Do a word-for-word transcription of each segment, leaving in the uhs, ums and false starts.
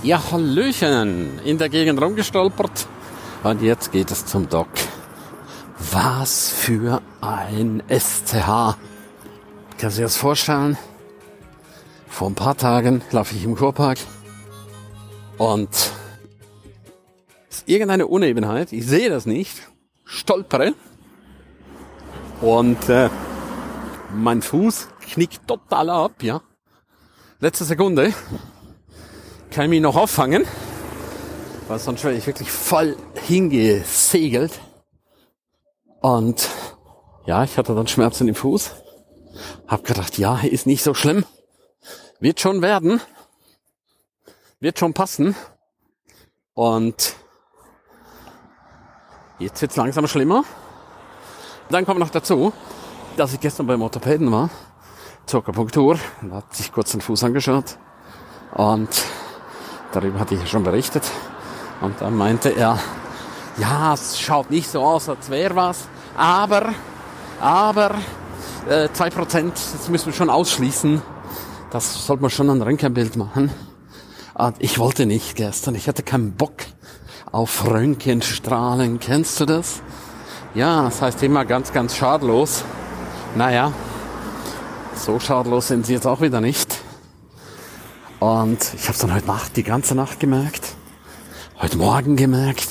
Ja, Hallöchen, in der Gegend rumgestolpert und jetzt geht es zum Doc. Was für ein S C H. Kannst du dir das vorstellen? Vor ein paar Tagen laufe ich im Kurpark und ist irgendeine Unebenheit, ich sehe das nicht, stolpere und äh, mein Fuß knickt total ab, ja. Letzte Sekunde kann ich mich noch auffangen, weil sonst wäre ich wirklich voll hingesegelt. Und ja, ich hatte dann Schmerzen im Fuß. Hab gedacht, ja, ist nicht so schlimm. Wird schon werden. Wird schon passen. Und jetzt wird's langsam schlimmer. Dann kommt noch dazu, dass ich gestern beim Orthopäden war, zur Akupunktur, und hat sich kurz den Fuß angeschaut. Und darüber hatte ich ja schon berichtet. Und dann meinte er, ja, es schaut nicht so aus, als wäre was, aber, aber, äh, zwei Prozent, das müssen wir schon ausschließen. Das sollte man schon ein Röntgenbild machen. Und ich wollte nicht gestern, ich hatte keinen Bock auf Röntgenstrahlen. Kennst du das? Ja, das heißt immer ganz, ganz schadlos. Naja, so schadlos sind sie jetzt auch wieder nicht. Und ich habe es dann heute Nacht, die ganze Nacht gemerkt. Heute Morgen gemerkt.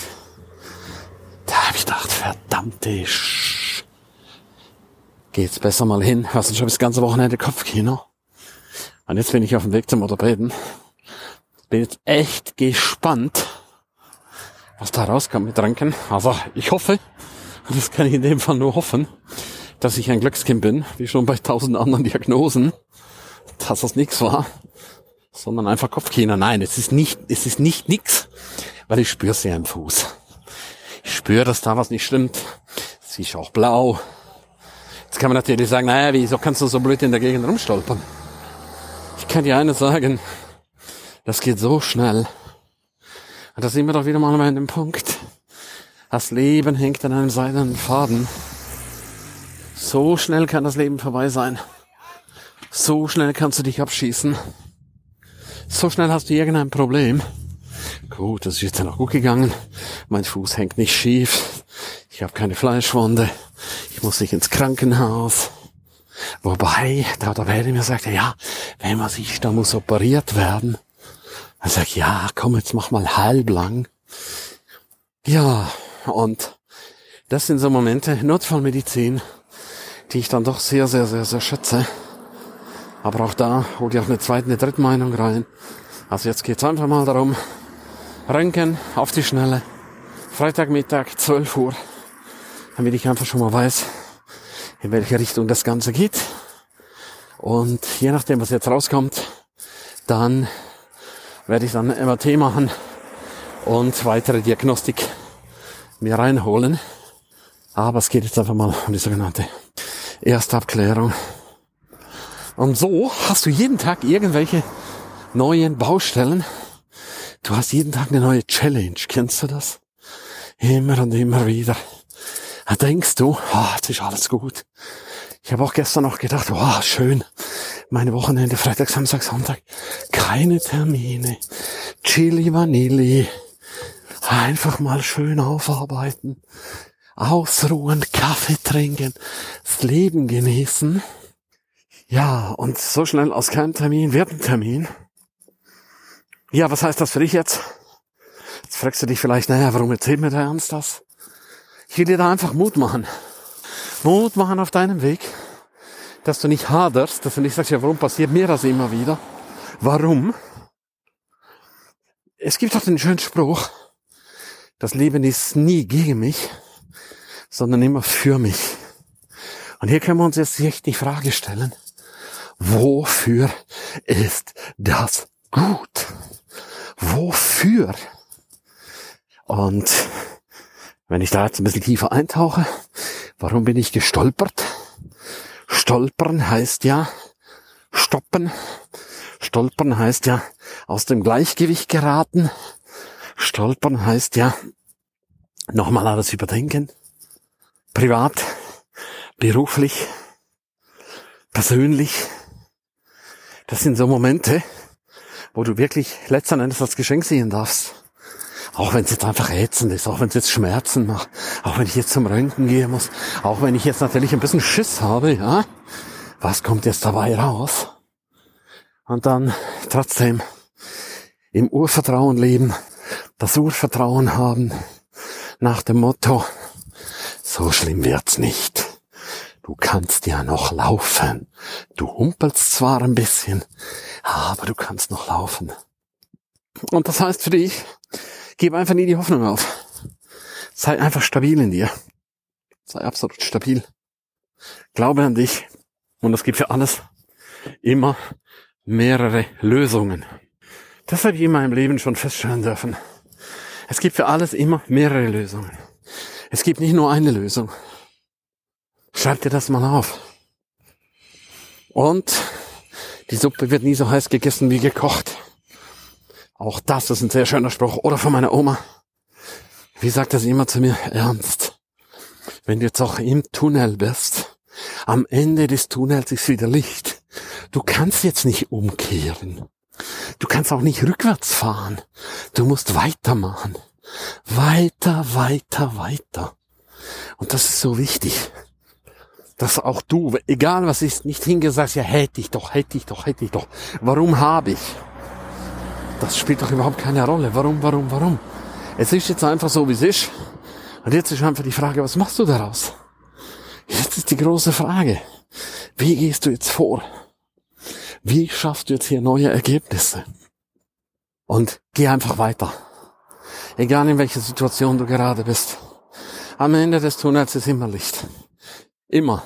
Da habe ich gedacht, verdammte Sch... Geht's besser mal hin. Was denn schon das ganze Wochenende Kopfkino. Und jetzt bin ich auf dem Weg zum Orthopäden. Bin jetzt echt gespannt, was da rauskommt mit Röntgen. Also ich hoffe, und das kann ich in dem Fall nur hoffen, dass ich ein Glückskind bin, wie schon bei tausend anderen Diagnosen, dass das nichts war. Sondern einfach Kopfkino. Nein, es ist nicht, es ist nicht nix, weil ich spüre es ja im Fuß. Ich spüre, dass da was nicht stimmt. Es ist auch blau. Jetzt kann man natürlich sagen, naja, wieso kannst du so blöd in der Gegend rumstolpern? Ich kann dir eines sagen, das geht so schnell. Und da sind wir doch wieder mal an dem Punkt. Das Leben hängt an einem seidenen Faden. So schnell kann das Leben vorbei sein. So schnell kannst du dich abschießen. So schnell hast du irgendein Problem. Gut, das ist jetzt ja noch gut gegangen. Mein Fuß hängt nicht schief. Ich habe keine Fleischwunde. Ich muss nicht ins Krankenhaus. Wobei, da der Werde mir sagte, ja, wenn man sich, da muss operiert werden. Dann sag ich, ja, komm, jetzt mach mal halblang. Ja, und das sind so Momente, Notfallmedizin, die ich dann doch sehr, sehr, sehr, sehr schätze. Aber auch da hol dir auch eine zweite, eine dritte Meinung rein. Also jetzt geht's einfach mal darum, Röntgen auf die Schnelle, Freitagmittag, zwölf Uhr, damit ich einfach schon mal weiß, in welche Richtung das Ganze geht. Und je nachdem, was jetzt rauskommt, dann werde ich dann ein M R T machen und weitere Diagnostik mir reinholen. Aber es geht jetzt einfach mal um die sogenannte Erstabklärung. Und so hast du jeden Tag irgendwelche neuen Baustellen. Du hast jeden Tag eine neue Challenge. Kennst du das? Immer und immer wieder. Da denkst du, oh, jetzt ist alles gut. Ich habe auch gestern noch gedacht, oh, schön. Meine Wochenende, Freitag, Samstag, Sonntag. Keine Termine. Chili Vanilli. Einfach mal schön aufarbeiten. Ausruhen, Kaffee trinken. Das Leben genießen. Ja, und so schnell aus keinem Termin wird ein Termin. Ja, was heißt das für dich jetzt? Jetzt fragst du dich vielleicht, naja, warum erzählt mir der Ernst das? Ich will dir da einfach Mut machen. Mut machen auf deinem Weg, dass du nicht haderst, dass du nicht sagst, ja, warum passiert mir das immer wieder? Warum? Es gibt doch den schönen Spruch, das Leben ist nie gegen mich, sondern immer für mich. Und hier können wir uns jetzt echt die Frage stellen, wofür ist das gut? Wofür? Und wenn ich da jetzt ein bisschen tiefer eintauche, warum bin ich gestolpert? Stolpern heißt ja stoppen. Stolpern heißt ja aus dem Gleichgewicht geraten. Stolpern heißt ja nochmal alles überdenken. Privat, beruflich, persönlich. Das sind so Momente, wo du wirklich letzten Endes das Geschenk sehen darfst. Auch wenn es jetzt einfach ätzend ist, auch wenn es jetzt Schmerzen macht, auch wenn ich jetzt zum Röntgen gehen muss, auch wenn ich jetzt natürlich ein bisschen Schiss habe, ja, was kommt jetzt dabei raus? Und dann trotzdem im Urvertrauen leben, das Urvertrauen haben, nach dem Motto, so schlimm wird's nicht. Du kannst ja noch laufen. Du humpelst zwar ein bisschen, aber du kannst noch laufen. Und das heißt für dich, gib einfach nie die Hoffnung auf. Sei einfach stabil in dir. Sei absolut stabil. Glaube an dich. Und es gibt für alles immer mehrere Lösungen. Das habe ich in meinem Leben schon feststellen dürfen. Es gibt für alles immer mehrere Lösungen. Es gibt nicht nur eine Lösung. Schreib dir das mal auf. Und die Suppe wird nie so heiß gegessen wie gekocht. Auch das ist ein sehr schöner Spruch. Oder von meiner Oma. Wie sagt das immer zu mir? Ernst. Wenn du jetzt auch im Tunnel bist, am Ende des Tunnels ist wieder Licht. Du kannst jetzt nicht umkehren. Du kannst auch nicht rückwärts fahren. Du musst weitermachen. Weiter, weiter, weiter. Und das ist so wichtig. Dass auch du, egal was ist, nicht hingesagt, ja hätte ich doch, hätte ich doch, hätte ich doch. Warum habe ich? Das spielt doch überhaupt keine Rolle. Warum, warum, warum? Es ist jetzt einfach so, wie es ist. Und jetzt ist einfach die Frage, was machst du daraus? Jetzt ist die große Frage. Wie gehst du jetzt vor? Wie schaffst du jetzt hier neue Ergebnisse? Und geh einfach weiter. Egal in welcher Situation du gerade bist. Am Ende des Tunnels ist immer Licht. Immer.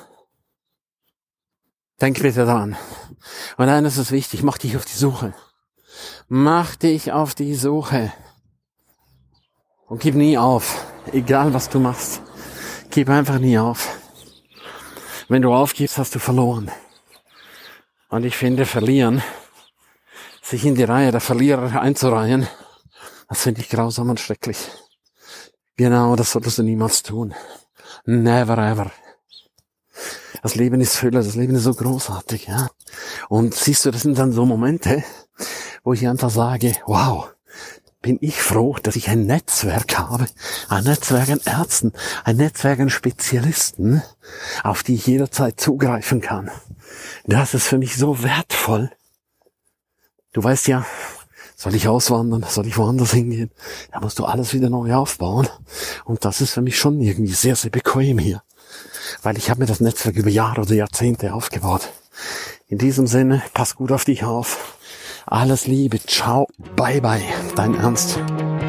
Denk bitte daran. Und eines ist wichtig, mach dich auf die Suche. Mach dich auf die Suche. Und gib nie auf. Egal was du machst. Gib einfach nie auf. Wenn du aufgibst, hast du verloren. Und ich finde, verlieren, sich in die Reihe der Verlierer einzureihen, das finde ich grausam und schrecklich. Genau, das solltest du niemals tun. Never ever. Das Leben ist Fülle, das Leben ist so großartig, ja. Und siehst du, das sind dann so Momente, wo ich einfach sage, wow, bin ich froh, dass ich ein Netzwerk habe, ein Netzwerk an Ärzten, ein Netzwerk an Spezialisten, auf die ich jederzeit zugreifen kann. Das ist für mich so wertvoll. Du weißt ja, soll ich auswandern, soll ich woanders hingehen, da musst du alles wieder neu aufbauen. Und das ist für mich schon irgendwie sehr, sehr bequem hier. Weil ich habe mir das Netzwerk über Jahre oder Jahrzehnte aufgebaut. In diesem Sinne, pass gut auf dich auf. Alles Liebe, ciao, bye bye, dein Ernst.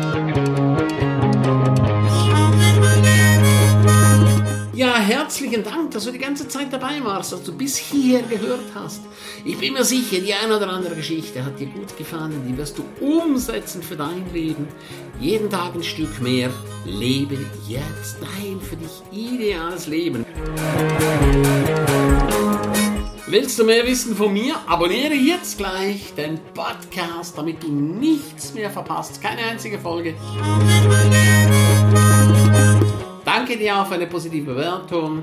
Ja, herzlichen Dank, dass du die ganze Zeit dabei warst, dass du bis hierher gehört hast. Ich bin mir sicher, die eine oder andere Geschichte hat dir gut gefallen, die wirst du umsetzen für dein Leben. Jeden Tag ein Stück mehr. Lebe jetzt dein für dich ideales Leben. Willst du mehr wissen von mir? Abonniere jetzt gleich den Podcast, damit du nichts mehr verpasst. Keine einzige Folge. Danke dir auch für eine positive Bewertung.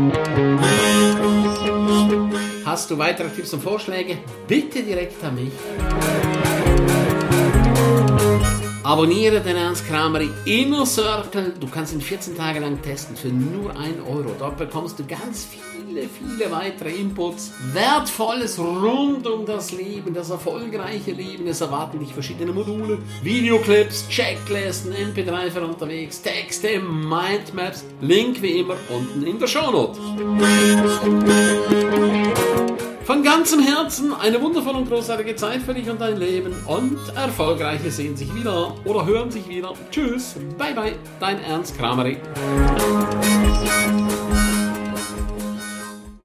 Hast du weitere Tipps und Vorschläge? Bitte direkt an mich. Abonniere den Ernst Krameri Inner Circle. Du kannst ihn vierzehn Tage lang testen für nur ein Euro. Dort bekommst du ganz viele, viele weitere Inputs. Wertvolles rund um das Leben, das erfolgreiche Leben. Es erwarten dich verschiedene Module, Videoclips, Checklisten, M P drei für unterwegs, Texte, Mindmaps. Link wie immer unten in der Shownote. Von ganzem Herzen eine wundervolle und großartige Zeit für dich und dein Leben und Erfolgreiche sehen sich wieder oder hören sich wieder. Tschüss, bye bye, dein Ernst Krameri.